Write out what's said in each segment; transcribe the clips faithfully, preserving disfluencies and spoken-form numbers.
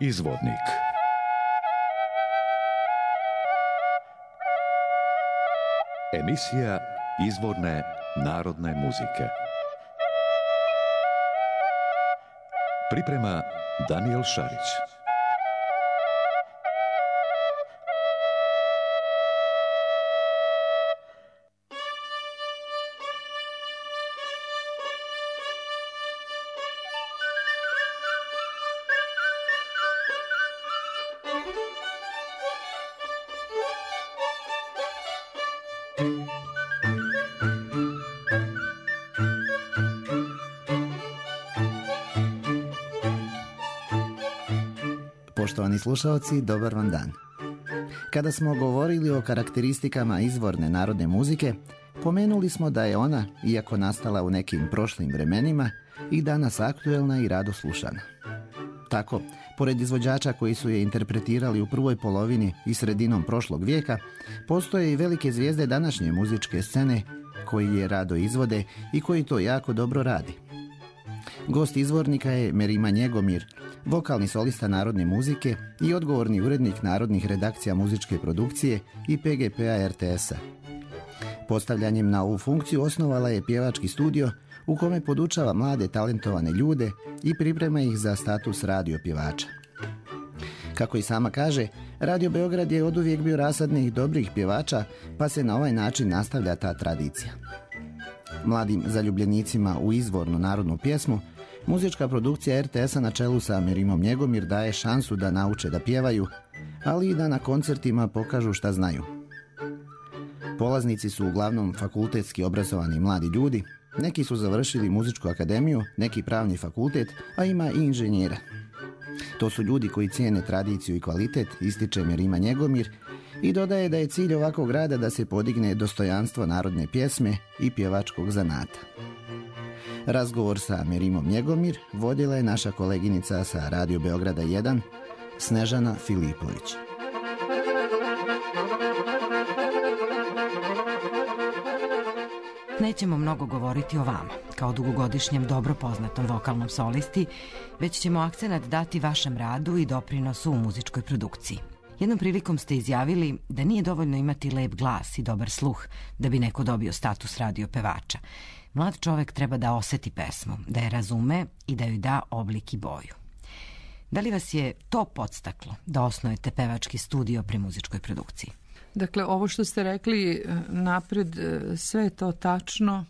Izvornik. Emisija izvorne narodne muzike. Priprema Danijel Šarić. Poštovani slušalci, dobar vam dan. Kada smo govorili o karakteristikama izvorne narodne muzike, pomenuli smo da je ona, iako nastala u nekim prošlim vremenima, i danas aktuelna i rado slušana. Tako, pored izvođača koji su je interpretirali u prvoj polovini i sredinom prošlog vijeka, postoje i velike zvijezde današnje muzičke scene koji je rado izvode i koji to jako dobro radi. Gost izvornika je Merima Njegomir, vokalni solista narodne muzike i odgovorni urednik narodnih redakcija muzičke produkcije i P G P-a R T S-a. Postavljanjem na ovu funkciju osnovala je pjevački studio u kome podučava mlade talentovane ljude i priprema ih za status radio pjevača. Kako i sama kaže, Radio Beograd je oduvijek bio rasadnih dobrih pjevača, pa se na ovaj način nastavlja ta tradicija. Mladim zaljubljenicima u izvornu narodnu pjesmu muzička produkcija R T S-a na čelu sa Merimom Njegomir daje šansu da nauče da pjevaju, ali i da na koncertima pokažu šta znaju. Polaznici su uglavnom fakultetski obrazovani mladi ljudi, neki su završili muzičku akademiju, neki pravni fakultet, a ima i inženjera. To su ljudi koji cijene tradiciju i kvalitet, ističe Merima Njegomir i dodaje da je cilj ovakvog rada da se podigne dostojanstvo narodne pjesme i pjevačkog zanata. Razgovor sa Merimom Njegomir vodila je naša koleginica sa Radio Beograda jedan, Snežana Filipović. Nećemo mnogo govoriti o vama, kao dugogodišnjem dobro poznatom vokalnom solisti, već ćemo akcenat dati vašem radu i doprinosu u muzičkoj produkciji. Jednom prilikom ste izjavili da nije dovoljno imati lep glas i dobar sluh da bi neko dobio status radio pevača. Mlad čovek treba da oseti pesmu, da je razume i da joj da oblik i boju. Da li vas je to podstaklo da osnujete pevački studio pri muzičkoj produkciji? Dakle, ovo što ste rekli napred, sve je to tačno.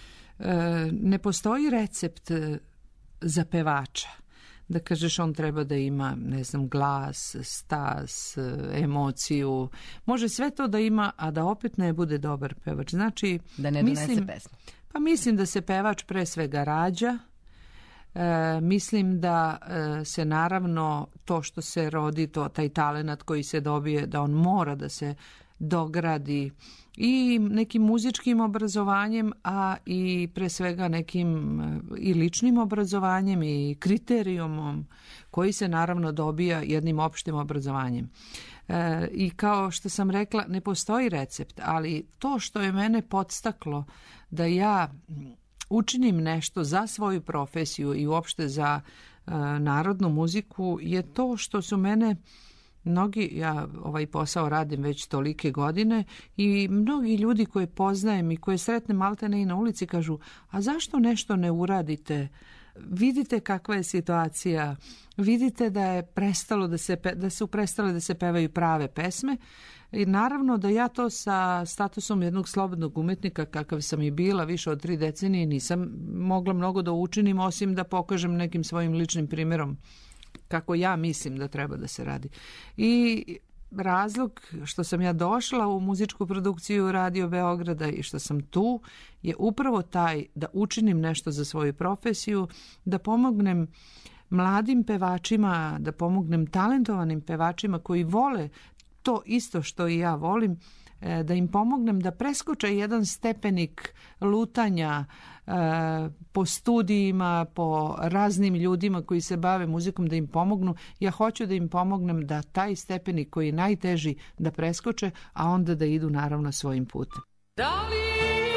Ne postoji recept za pevača. Da kažeš on treba da ima, ne znam, glas, stas, emociju. Može sve to da ima, a da opet ne bude dobar pevač. Znači, da ne donese mislim, pesmu. Pa mislim da se pevač pre svega rađa. E, mislim da e, se naravno to što se rodi, to, taj talenat koji se dobije, da on mora da se dogradi i nekim muzičkim obrazovanjem, a i pre svega nekim i ličnim obrazovanjem i kriterijumom koji se naravno dobija jednim opštim obrazovanjem. E, I kao što sam rekla, ne postoji recept, ali to što je mene podstaklo da ja učinim nešto za svoju profesiju i uopšte za e, narodnu muziku je to što su mene mnogi, ja ovaj posao radim već tolike godine i mnogi ljudi koje poznajem i koje sretnem maltene i na ulici kažu, a zašto nešto ne uradite? Vidite kakva je situacija, vidite da je prestalo da se, da su prestale da se pevaju prave pesme. I naravno da ja to sa statusom jednog slobodnog umetnika kakav sam i bila više od tri decenije nisam mogla mnogo da učinim osim da pokažem nekim svojim ličnim primjerom kako ja mislim da treba da se radi. I razlog što sam ja došla u muzičku produkciju Radio Beograda i što sam tu je upravo taj da učinim nešto za svoju profesiju, da pomognem mladim pevačima, da pomognem talentovanim pevačima koji vole to isto što i ja volim, da im pomognem da preskoče jedan stepenik lutanja e, po studijima, po raznim ljudima koji se bave muzikom, da im pomognu. Ja hoću da im pomognem da taj stepenik koji je najteži da preskoče, a onda da idu naravno svojim putem. Da li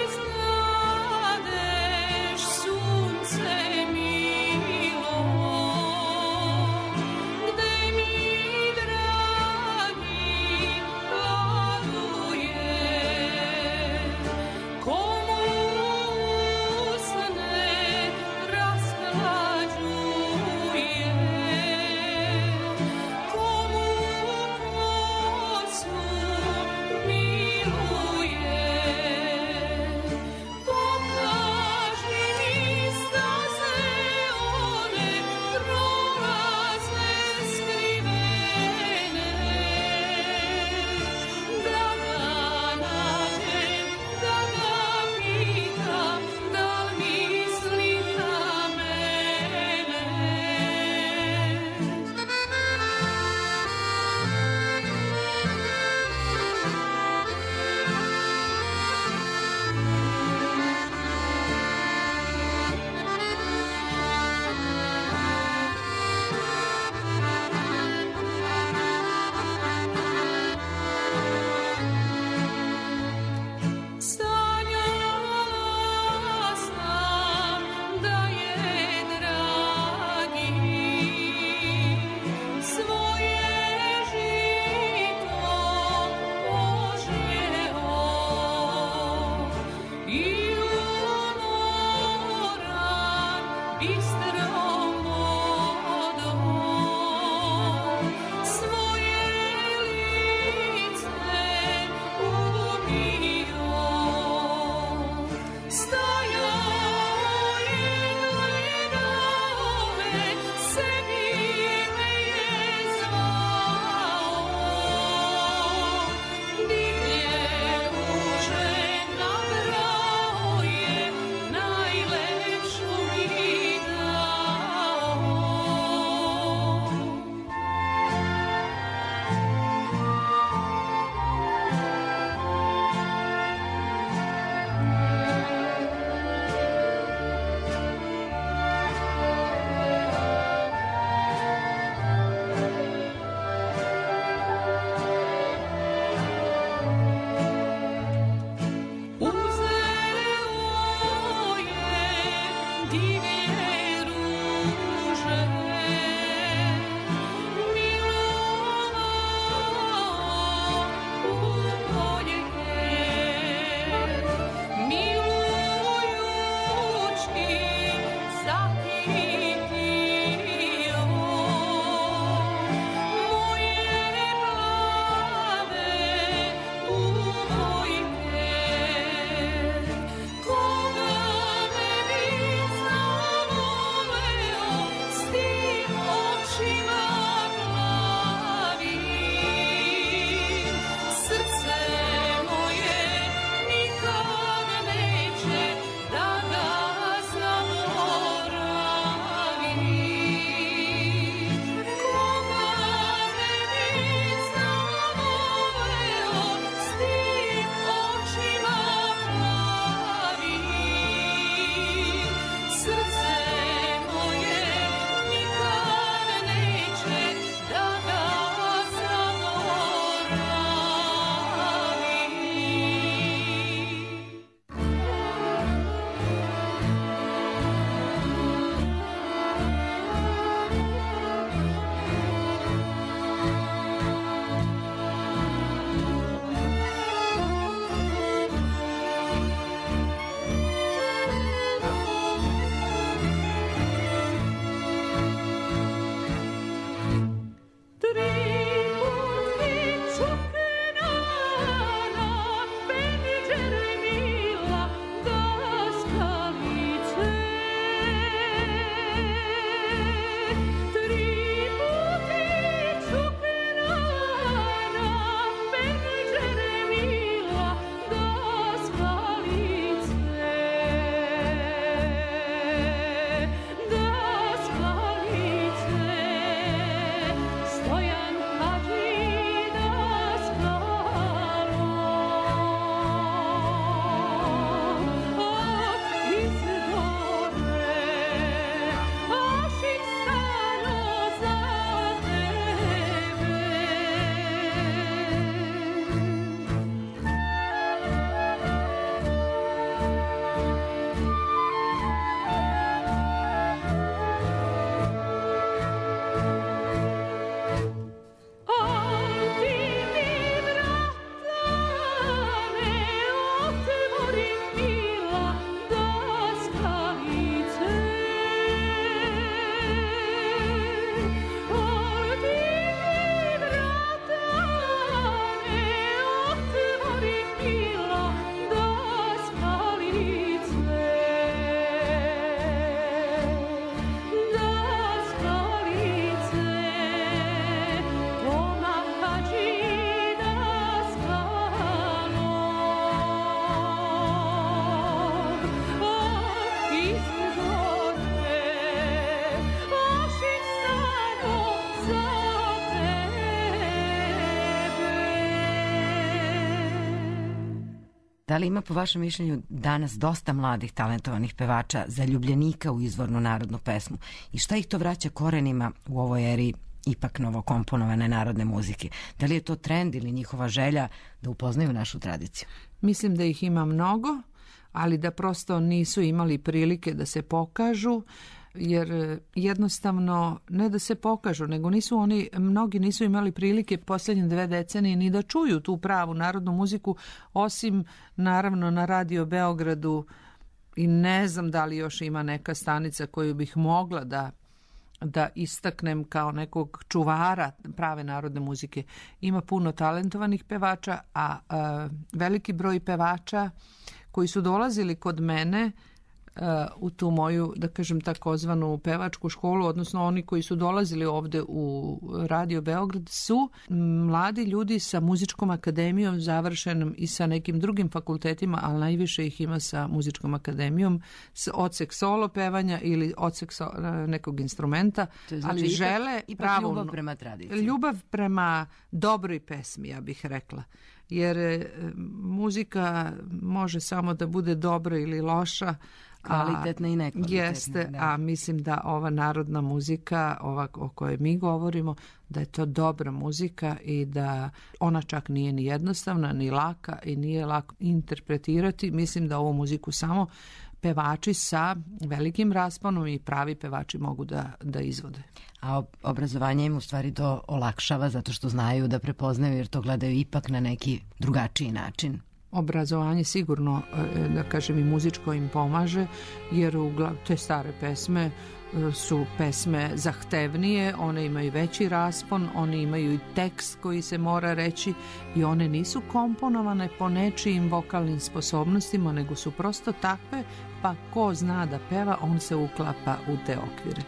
znadeš sunce milo, gde Da li ima po vašem mišljenju danas dosta mladih talentovanih pevača zaljubljenika u izvornu narodnu pesmu i šta ih to vraća korenima u ovoj eri ipak novokomponovane narodne muzike? Da li je to trend ili njihova želja da upoznaju našu tradiciju? Mislim da ih ima mnogo, ali da prosto nisu imali prilike da se pokažu, jer jednostavno ne da se pokažu, nego nisu oni, mnogi nisu imali prilike posljednje dve decenije ni da čuju tu pravu narodnu muziku, osim naravno na Radio Beogradu, i ne znam da li još ima neka stanica koju bih mogla da da istaknem kao nekog čuvara prave narodne muzike. Ima puno talentovanih pevača, a, a veliki broj pevača koji su dolazili kod mene uh, u tu moju, da kažem, takozvanu pevačku školu, odnosno oni koji su dolazili ovde u Radio Beograd, su mladi ljudi sa muzičkom akademijom završenom i sa nekim drugim fakultetima, ali najviše ih ima sa muzičkom akademijom, s odsek solo pevanja ili odsek so, nekog instrumenta, to znači ali ipak, žele ipak pravu, ljubav prema tradiciji. Ljubav prema dobroj pesmi, ja bih rekla. Jer e, muzika može samo da bude dobra ili loša, kvalitetna i nekvalitetna. Jeste, da. A mislim da ova narodna muzika, ova o kojoj mi govorimo, da je to dobra muzika i da ona čak nije ni jednostavna, ni laka i nije lako interpretirati. Mislim da ovu muziku samo pevači sa velikim rasponom i pravi pevači mogu da, da izvode. A obrazovanje im u stvari to olakšava zato što znaju da prepoznaju, jer to gledaju ipak na neki drugačiji način. Obrazovanje sigurno, da kažem, i muzičko im pomaže, jer uglav, te stare pesme su pesme zahtevnije, one imaju veći raspon, one imaju i tekst koji se mora reći i one nisu komponovane po nečijim vokalnim sposobnostima, nego su prosto takve, pa ko zna da peva, on se uklapa u te okvire.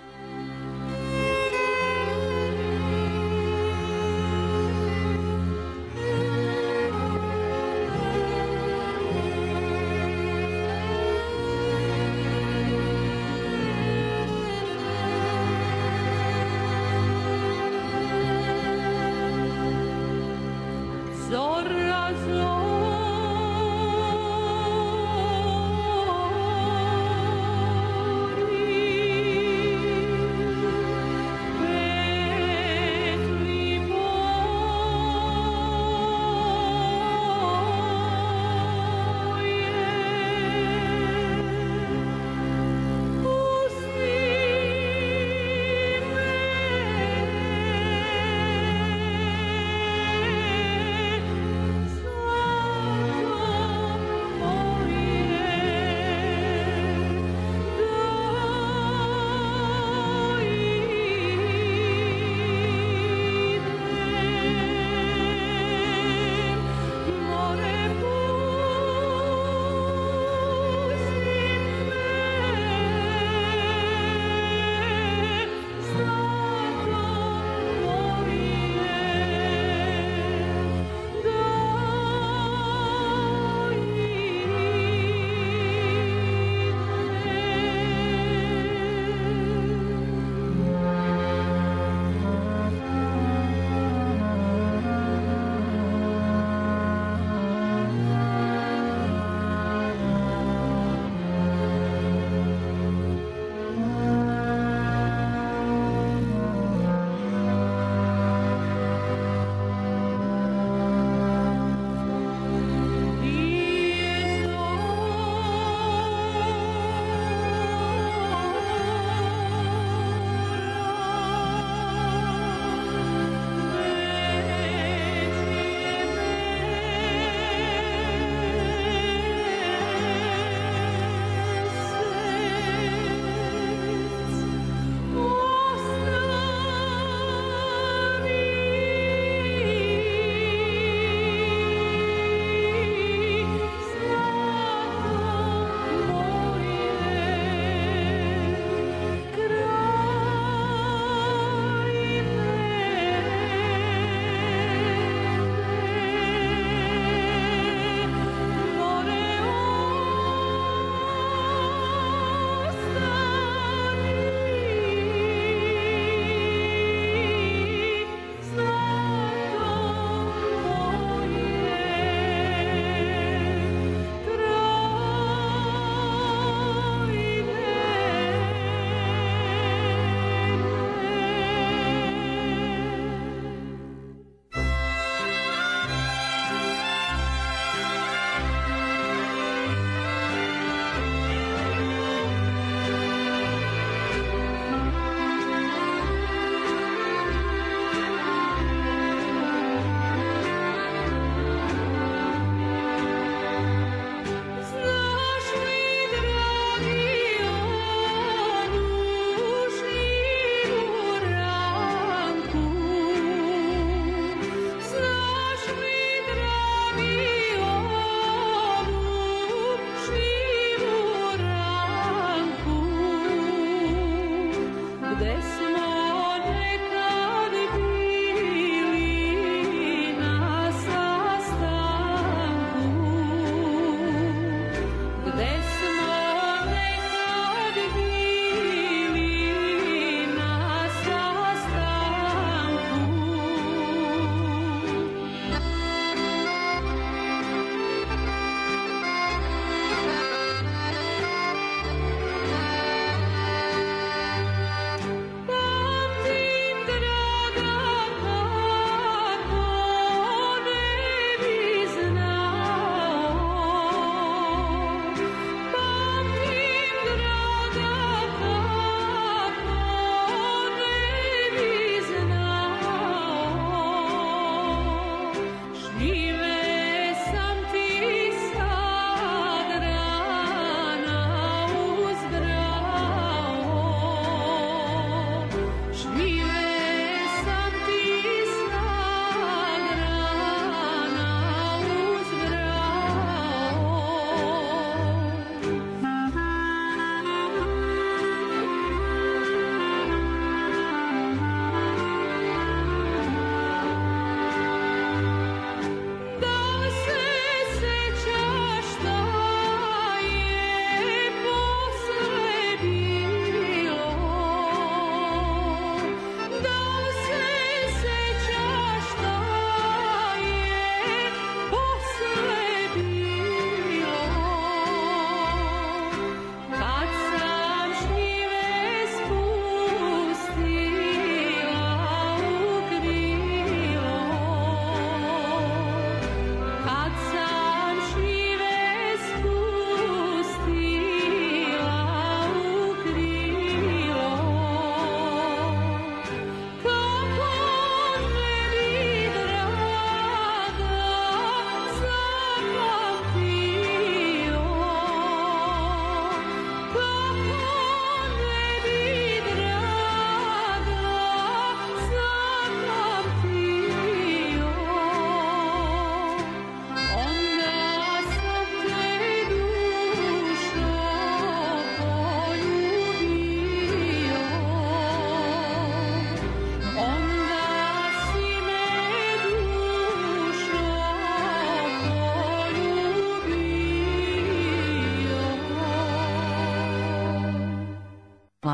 Zora zori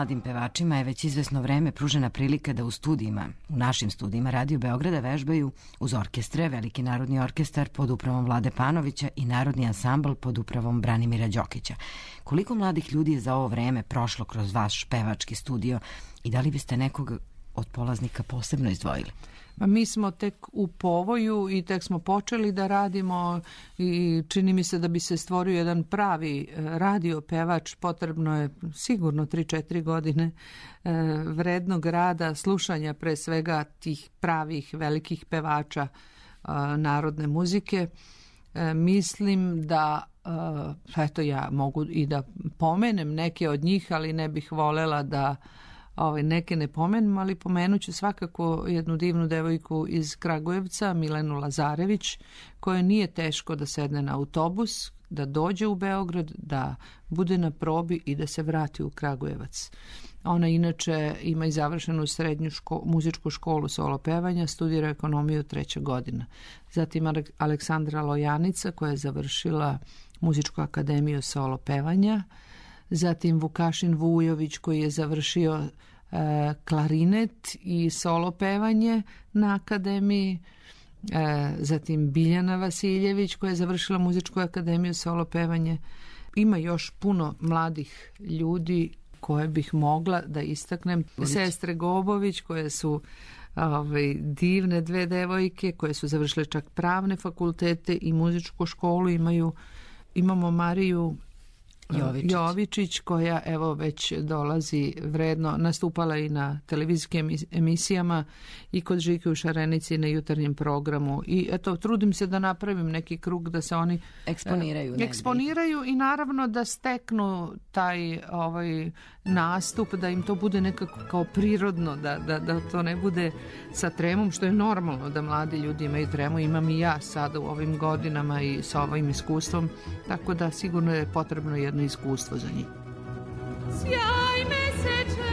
mladim pevačima je već izvesno vreme pružena prilika da u studijima, u našim studijima Radio Beograda vežbaju uz orkestre, Veliki narodni orkestar pod upravom Vlade Panovića i Narodni ansambl pod upravom Branimira Đokića. Koliko mladih ljudi je za ovo vreme prošlo kroz vaš pevački studio i da li biste nekog od polaznika posebno izdvojili? Mi smo tek u povoju i tek smo počeli da radimo i čini mi se da bi se stvorio jedan pravi radio pevač, potrebno je sigurno tri četiri godine vrednog rada, slušanja pre svega tih pravih velikih pevača narodne muzike. Mislim da, eto ja mogu i da pomenem neke od njih, ali ne bih volela da Ove, neke ne pomenem, ali pomenut ću svakako jednu divnu devojku iz Kragujevca, Milenu Lazarević, koja nije teško da sedne na autobus, da dođe u Beograd, da bude na probi i da se vrati u Kragujevac. Ona inače ima i završenu srednju ško, muzičku školu solo pevanja, studira ekonomiju treća godina. Zatim Aleksandra Lojanica koja je završila muzičku akademiju solo pevanja, zatim Vukašin Vujović koji je završio e, klarinet i solo pevanje na akademiji, e, zatim Biljana Vasiljević koja je završila muzičku akademiju solo pevanje. Ima još puno mladih ljudi koje bih mogla da istaknem. Sestre Gobović koje su ove, divne dve devojke koje su završile čak pravne fakultete i muzičku školu. Imaju, imamo Mariju Jovičić. Jovičić koja evo već dolazi vredno, nastupala i na televizijskim emisijama i kod Žike u Šarenici na jutarnjem programu i eto trudim se da napravim neki krug da se oni eksponiraju, e, eksponiraju i naravno da steknu taj ovaj nastup, da im to bude nekako kao prirodno, da, da, da to ne bude sa tremom, što je normalno da mladi ljudi imaju tremu, imam i ja sada u ovim godinama i sa ovim iskustvom, tako da sigurno je potrebno jedno iskustvo za njih. Sjaj meseče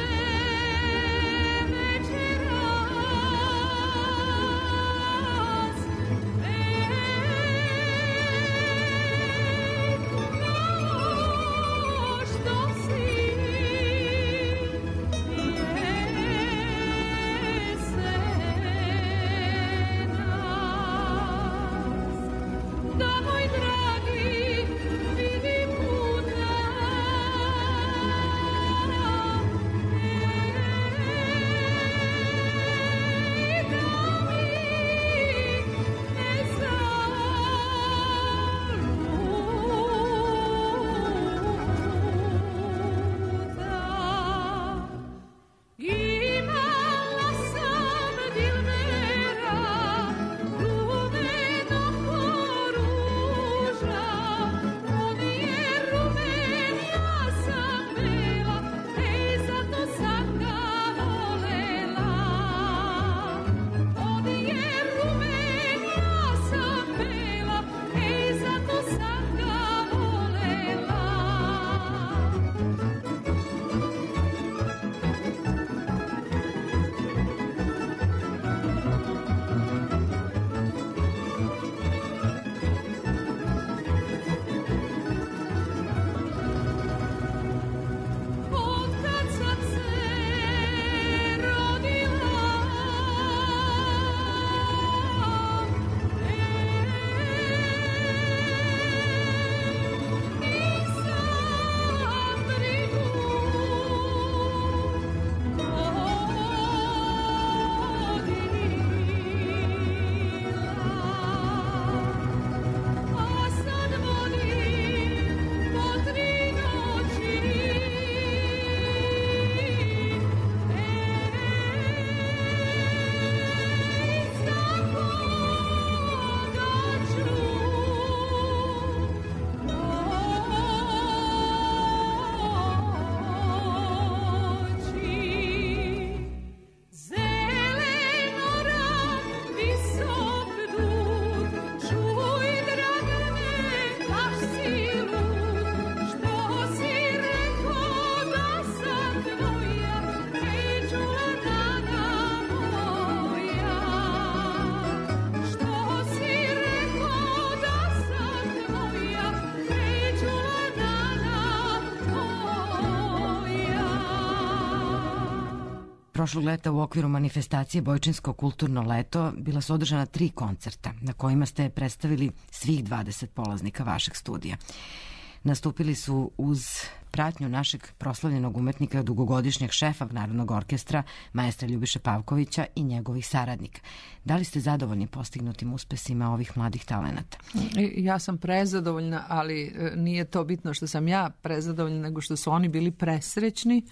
Prošlog leta u okviru manifestacije Bojčinsko kulturno leto bila su održana tri koncerta na kojima ste predstavili svih dvadeset polaznika vašeg studija. Nastupili su uz pratnju našeg proslavljenog umetnika, dugogodišnjeg šefa Narodnog orkestra, maestra Ljubiše Pavkovića i njegovih saradnika. Da li ste zadovoljni postignutim uspesima ovih mladih talenata? Ja sam prezadovoljna, ali nije to bitno što sam ja prezadovoljna, nego što su oni bili presrećni.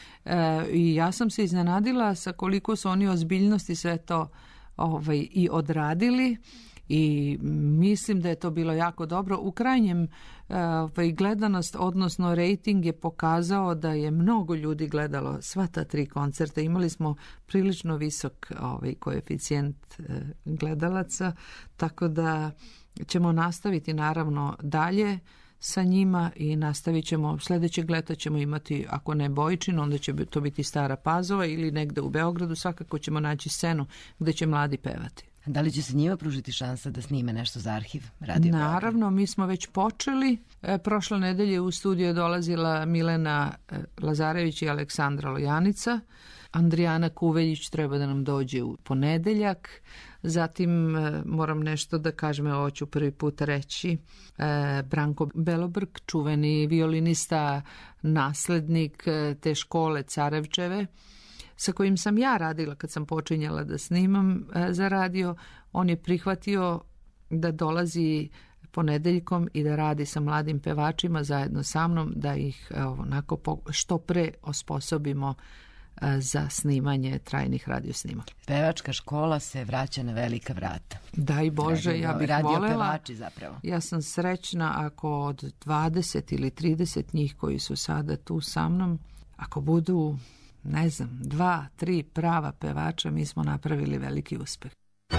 E, I ja sam se iznenadila sa koliko su oni ozbiljnosti sve to ovaj, i odradili. I mislim da je to bilo jako dobro. U krajnjem ovaj, gledanost, odnosno rejting je pokazao da je mnogo ljudi gledalo sva ta tri koncerta. Imali smo prilično visok ovaj, koeficijent eh, gledalaca, tako da ćemo nastaviti naravno dalje sa njima i nastavit ćemo, sljedećeg leta ćemo imati, ako ne Bojčin, onda će to biti Stara Pazova ili negde u Beogradu, svakako ćemo naći scenu gde će mladi pevati. Da li će se njima pružiti šansa da snime nešto za arhiv Radio Beograd? Naravno, mi smo već počeli. E, prošle nedelje u studiju je dolazila Milena e, Lazarević i Aleksandra Lojanica. Andrijana Kuveljić treba da nam dođe u ponedeljak. Zatim e, moram nešto da kažem, ovo ću prvi put reći. E, Branko Belobrk, čuveni violinista, naslednik e, te škole Carevčeve, sa kojim sam ja radila kad sam počinjala da snimam e, za radio, on je prihvatio da dolazi ponedeljkom i da radi sa mladim pevačima zajedno sa mnom, da ih e, onako po, što pre osposobimo e, za snimanje trajnih radiosnimaka. Pevačka škola se vraća na velika vrata. Daj Bože, radio, ja bih radio volela. Pevači zapravo. Ja sam srećna ako od dvadeset ili trideset njih koji su sada tu sa mnom, ako budu, ne znam, dva, tri prava pevača, mi smo napravili veliki uspeh.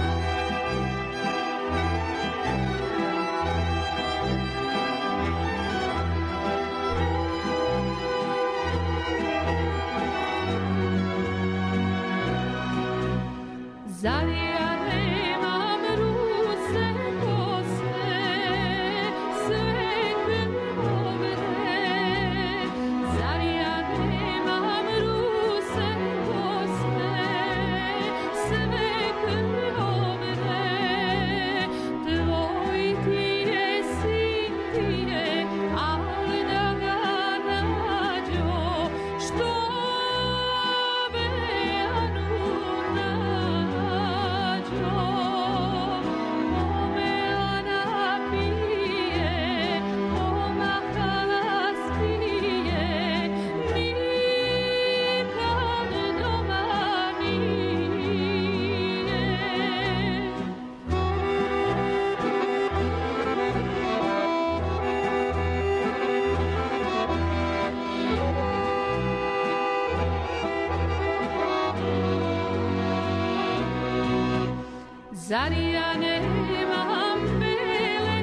Zar ja nemam bele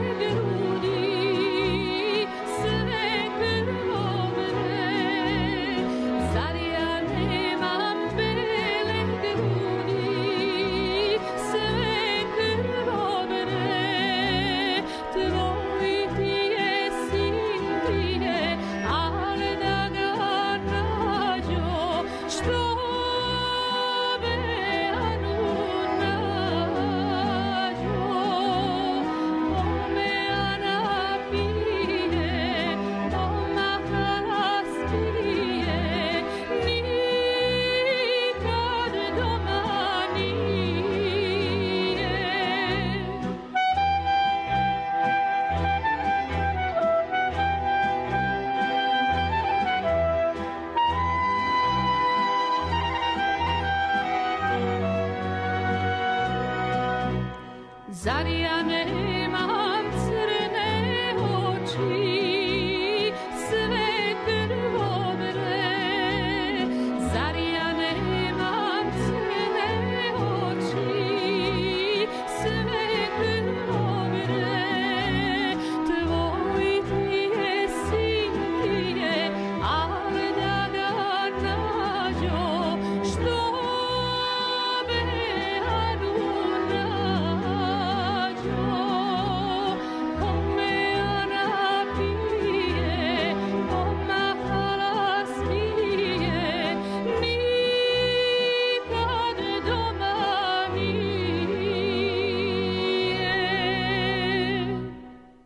grudi, sve krvovre? Zar ja nemam bele grudi, sve krvovre? Tvoj ti je sin ti je, ali da ga nađo, što Zar ja nemam crne oči, sve krvovre? Zar ja nemam crne oči, sve krvovre? Tvoj ti je sin ti je, ali da ga nađo, što be anuna.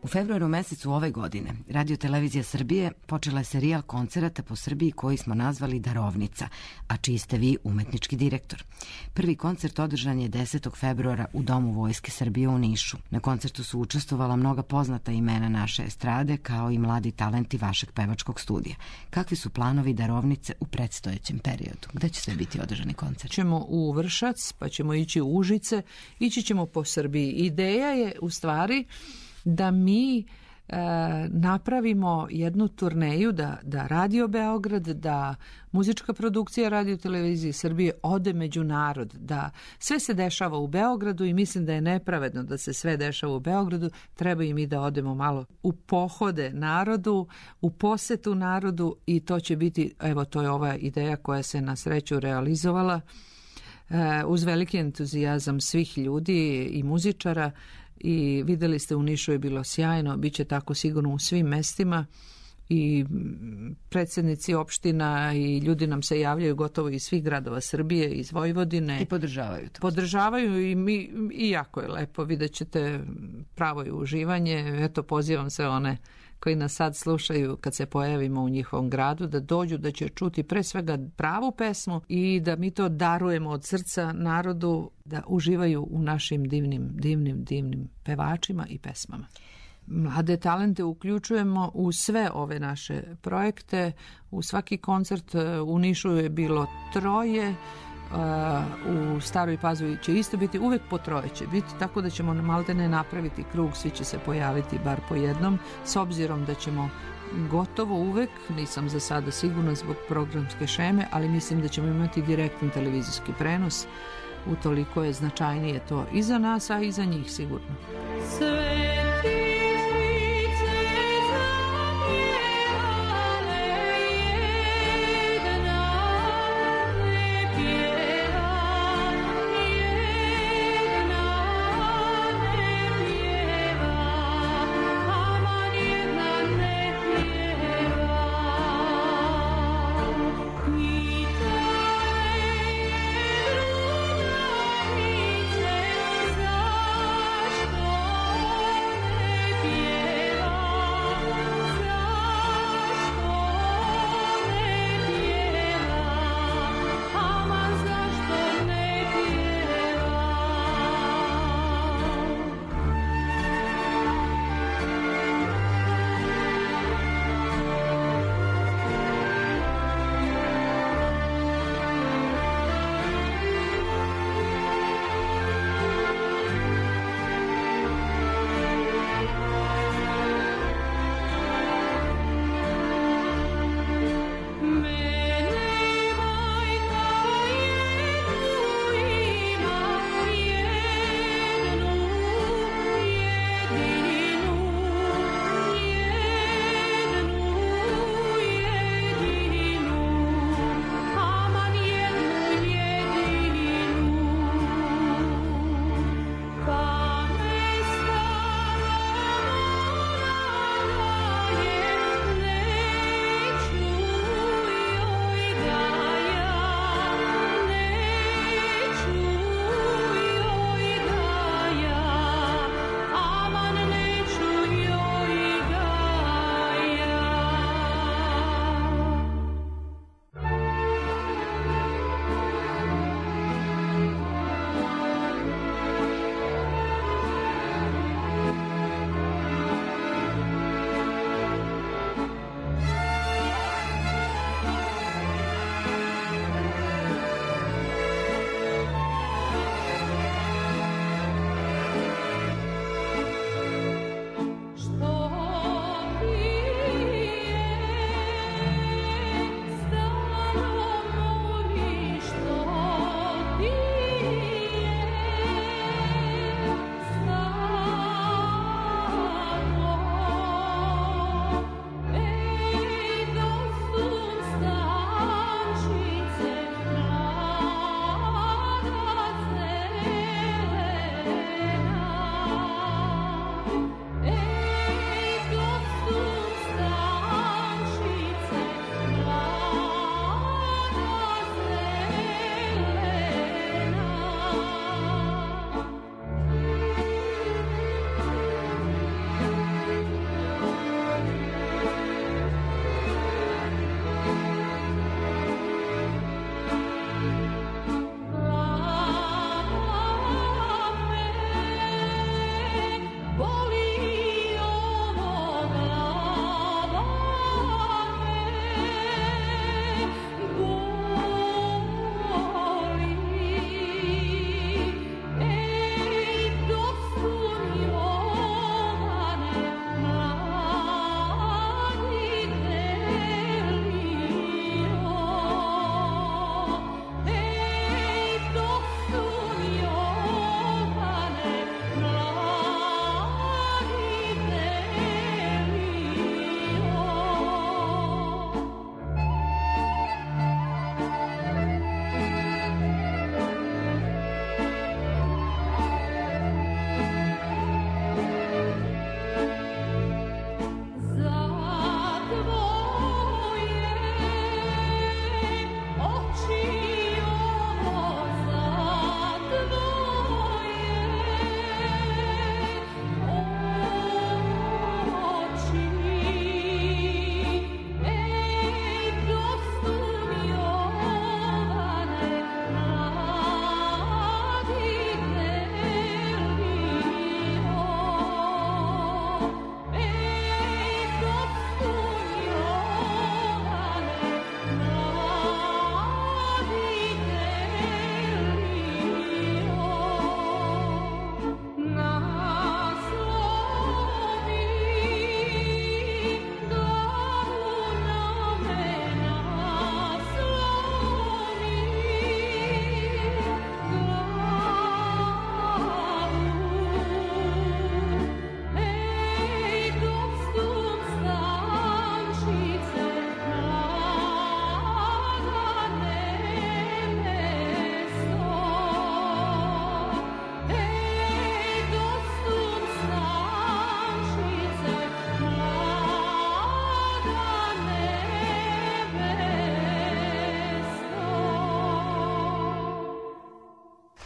februaru mesecu ove godine Radio Televizija Srbije počela je serijal koncerata po Srbiji koji smo nazvali Darovnica, a čiji ste vi umetnički direktor. Prvi koncert održan je desetog februara u Domu Vojske Srbije u Nišu. Na koncertu su učestvovala mnoga poznata imena naše estrade, kao i mladi talenti vašeg pevačkog studija. Kakvi su planovi Darovnice u predstojećem periodu? Gde će sve biti održani koncert? Ćemo u Vršac, pa ćemo ići u Užice, ići ćemo po Srbiji. Ideja je u stvari da mi e, napravimo jednu turneju, da, da Radio Beograd, da muzička produkcija Radio Televizije Srbije ode među narod, da sve se dešava u Beogradu i mislim da je nepravedno da se sve dešava u Beogradu, treba i mi da odemo malo u pohode narodu, u posetu narodu i to će biti, evo to je ova ideja koja se na sreću realizovala e, uz veliki entuzijazam svih ljudi i muzičara. I videli ste, u Nišu je bilo sjajno, bit će tako sigurno u svim mestima i predsjednici opština i ljudi nam se javljaju gotovo iz svih gradova Srbije, iz Vojvodine. I podržavaju to. Podržavaju i mi, i jako je lepo, vidjet ćete, pravo je uživanje. Eto, pozivam se one koji nas sad slušaju kad se pojavimo u njihovom gradu, da dođu, da će čuti pre svega pravu pesmu i da mi to darujemo od srca narodu, da uživaju u našim divnim, divnim, divnim pevačima i pesmama. Mlade talente uključujemo u sve ove naše projekte. U svaki koncert u Nišu je bilo troje, u Staroj Pazovi će isto biti, uvek po troje će biti, tako da ćemo maltene napraviti krug, svi će se pojaviti bar po jednom, s obzirom da ćemo gotovo uvek, nisam za sada sigurna zbog programske šeme, ali mislim da ćemo imati direktni televizijski prenos, utoliko je značajnije to i za nas, a i za njih sigurno. Sve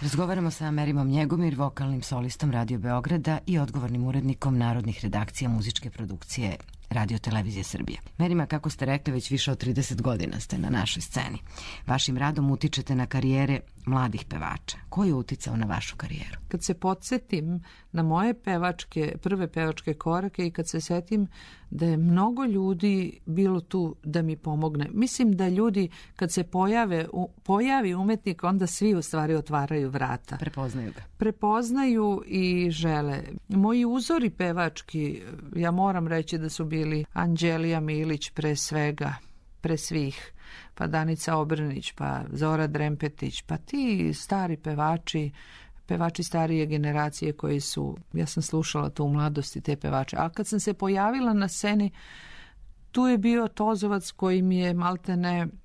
Razgovaramo sa Merimom Njegomir, vokalnim solistom Radio Beograda i odgovornim urednikom narodnih redakcija muzičke produkcije Radio Televizije Srbije. Merima, kako ste rekli, već više od trideset godina ste na našoj sceni. Vašim radom utičete na karijere mladih pevača. Ko je uticao na vašu karijeru? Kad se podsjetim na moje pevačke, prve pevačke korake i kad se setim da je mnogo ljudi bilo tu da mi pomogne. Mislim da ljudi kad se pojave, pojavi umetnik, onda svi u stvari otvaraju vrata. Prepoznaju ga. Prepoznaju i žele. Moji uzori pevački, ja moram reći da su bili Anđelija Milić pre svega, pre svih, pa Danica Obrnić, pa Zora Drempetić, pa ti stari pevači, pevači starije generacije koji su, ja sam slušala to u mladosti, te pevače. A kad sam se pojavila na sceni, tu je bio Tozovac koji mi je maltene, eh,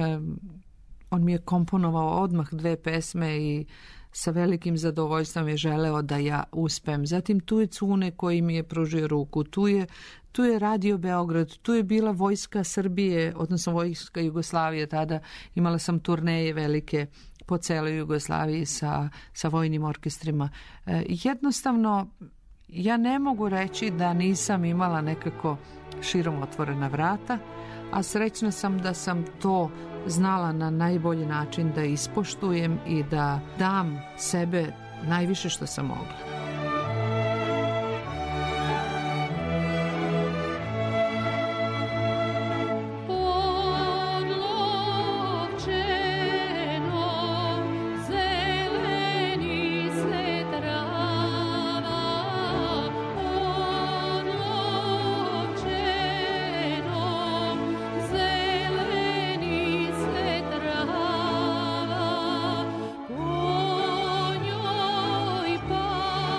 on mi je komponovao odmah dve pesme i sa velikim zadovoljstvom je želeo da ja uspem. Zatim tu je Cune koji mi je pružio ruku, tu je, tu je Radio Beograd, tu je bila Vojska Srbije, odnosno Vojska Jugoslavije, tada imala sam turneje velike po celoj Jugoslaviji sa, sa vojnim orkestrima. E, jednostavno, ja ne mogu reći da nisam imala nekako širom otvorena vrata, a srećna sam da sam to znala na najbolji način da ispoštujem i da dam sebe najviše što sam mogla. Po njoj pa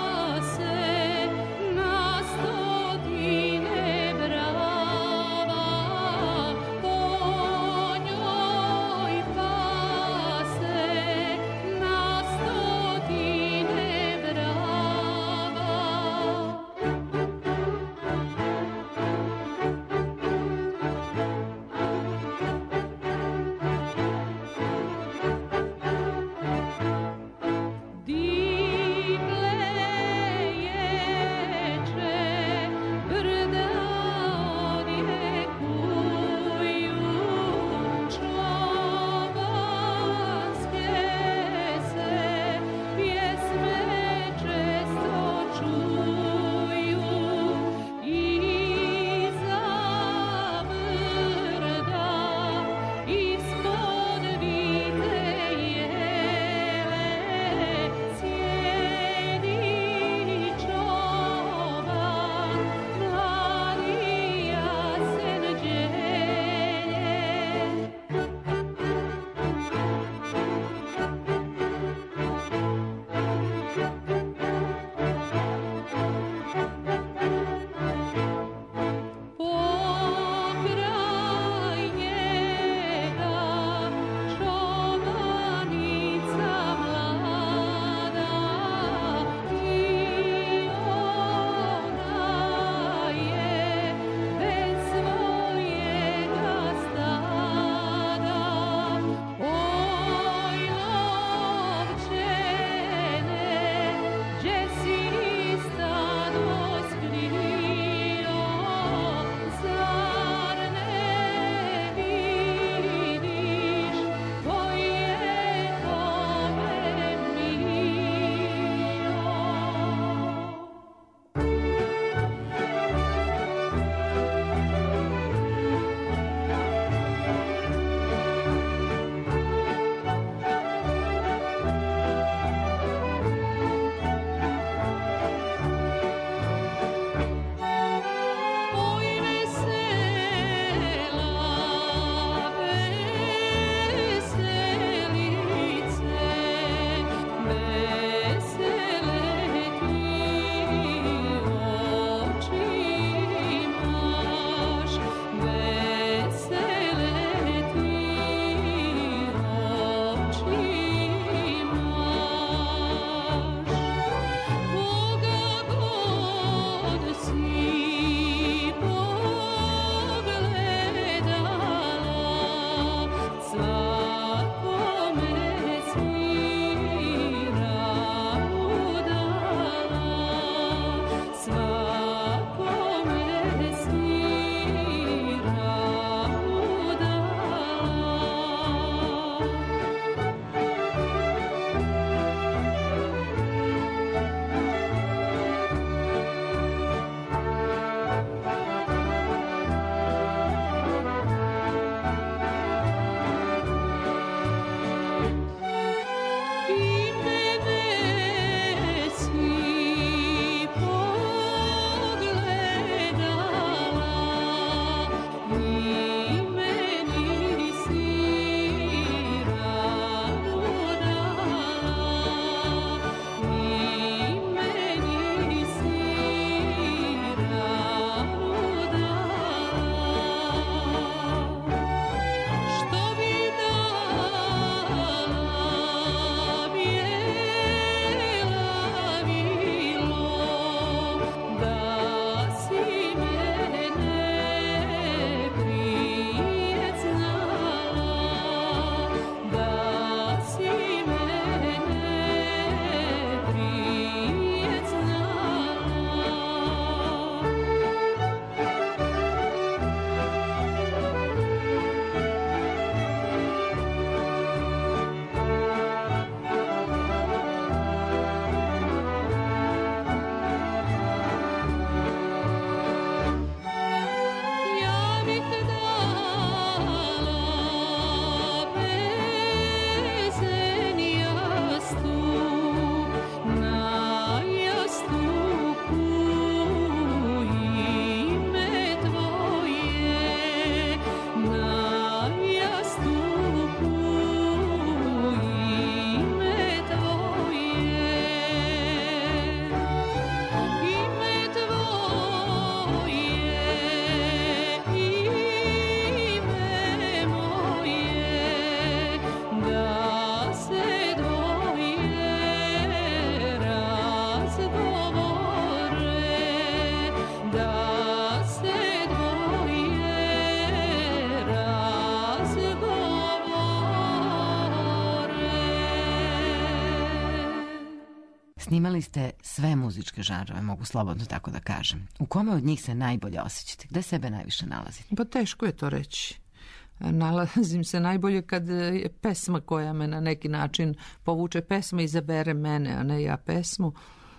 Snimali ste sve muzičke žanrove, mogu slobodno tako da kažem. U kome od njih se najbolje osjećate? Gde sebe najviše nalazite? Pa teško je to reći. Nalazim se najbolje kad je pesma koja me na neki način povuče. Pesma izabere mene, a ne ja pesmu.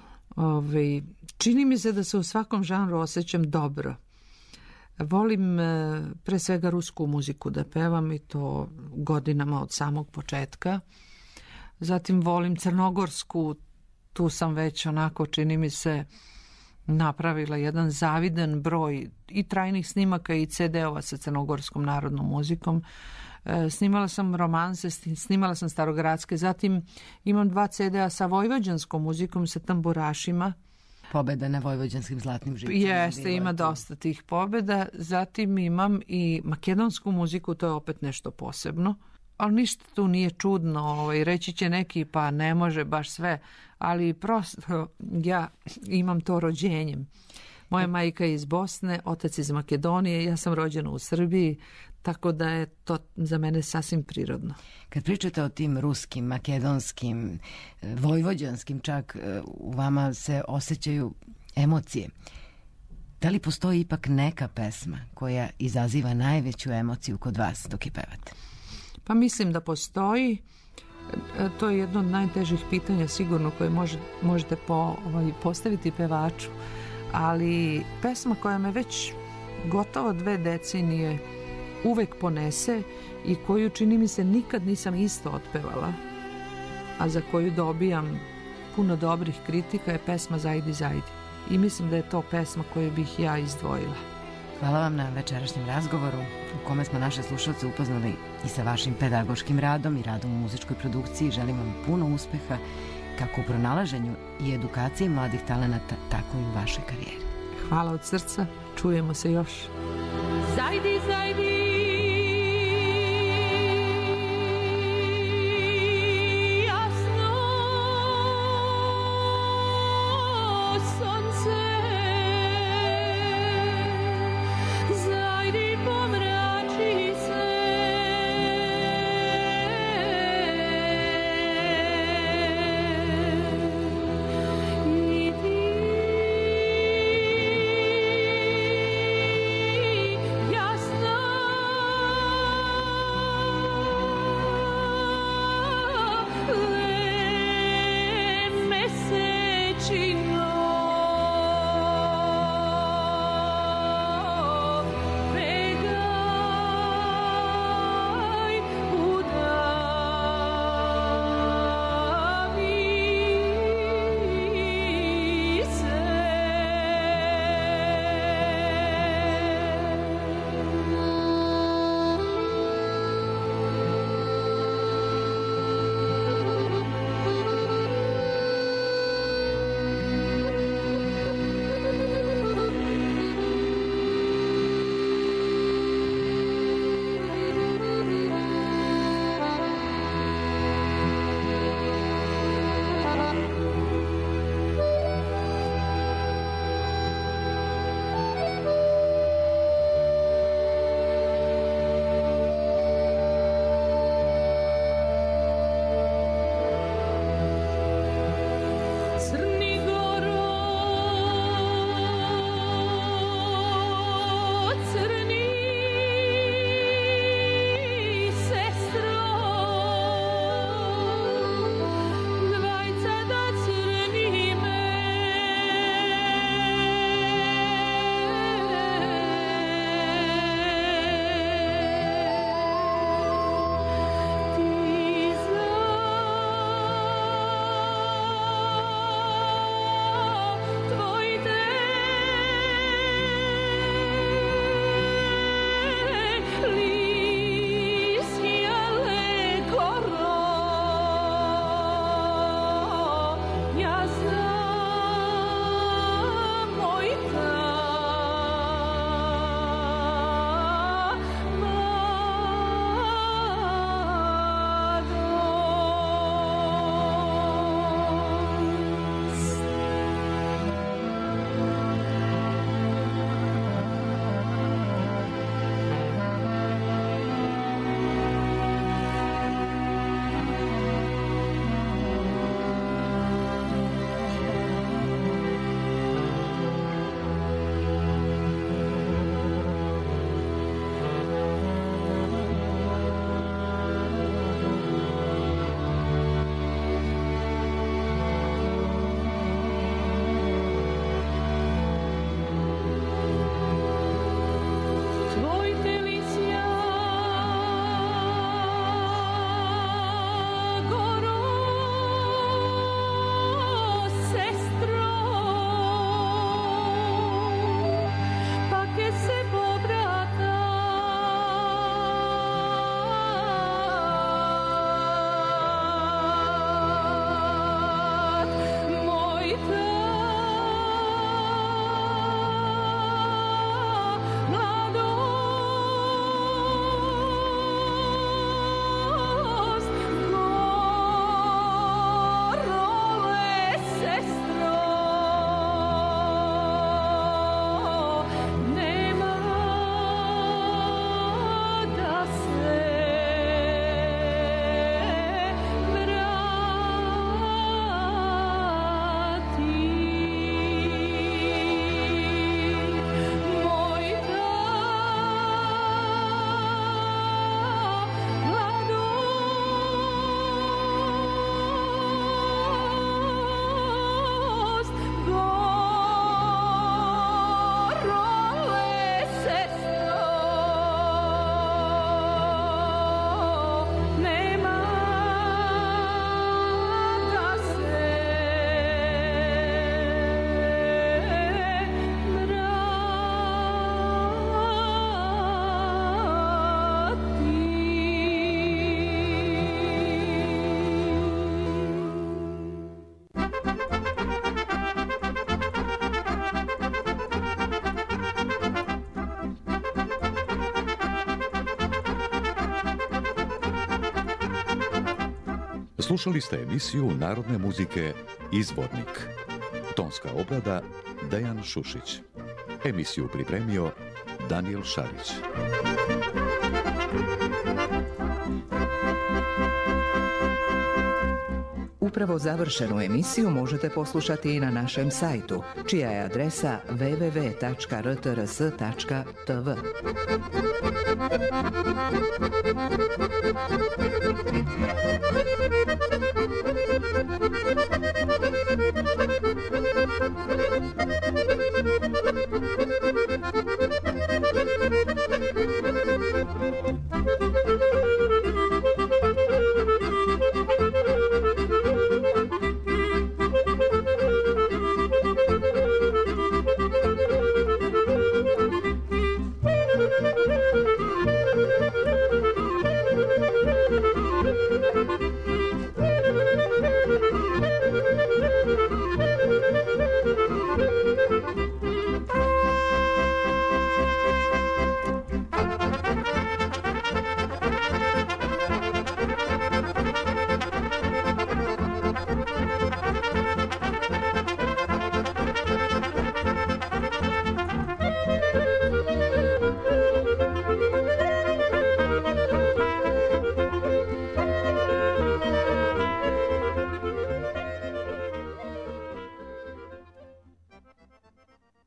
Ove, čini mi se da se u svakom žanru osjećam dobro. Volim e, pre svega rusku muziku da pevam i to godinama od samog početka. Zatim volim crnogorsku, tu sam već onako, čini mi se, napravila jedan zavidan broj i trajnih snimaka i ce de-ova sa crnogorskom narodnom muzikom. E, snimala sam romanse, snimala sam starogradske, zatim imam dva ce de-a sa vojvođanskom muzikom, sa tamburašima. Pobeda na vojvođanskim zlatnim žicama. Jeste, ima dosta tih pobeda. Zatim imam i makedonsku muziku, to je opet nešto posebno. Ali ništa tu nije čudno, ovaj, reći će neki pa ne može baš sve, ali prosto ja imam to rođenjem. Moja majka je iz Bosne, otac iz Makedonije, ja sam rođena u Srbiji, tako da je to za mene sasvim prirodno. Kad pričate o tim ruskim, makedonskim, vojvođanskim čak, u vama se osjećaju emocije. Da li postoji ipak neka pesma koja izaziva najveću emociju kod vas dok je pevate? Pa mislim da postoji. To je jedno od najtežih pitanja sigurno koje može, možete po, ovaj, postaviti pevaču. Ali pesma koja me već gotovo dve decenije uvek ponese i koju čini mi se nikad nisam isto otpevala, a za koju dobijam puno dobrih kritika, je pesma Zajdi Zajdi. I mislim da je to pesma koju bih ja izdvojila. Hvala vam na večerašnjem razgovoru u kome smo naše slušalce upoznali i sa vašim pedagoškim radom i radom u muzičkoj produkciji. Želim vam puno uspeha kako u pronalaženju i edukaciji mladih talenata, tako i u vašoj karijeri. Hvala od srca, čujemo se još. Zajdi, zajdi, jasno sunce, zajdi, pomrači se, i ti jasno Slušali ste emisiju narodne muzike Izvornik. Tonska obrada Dejan Šušić. Emisiju pripremio Daniel Šarić. Upravo završenu emisiju možete poslušati i na našem sajtu, čija je adresa w w w tačka r t r s tačka t v. Thank you.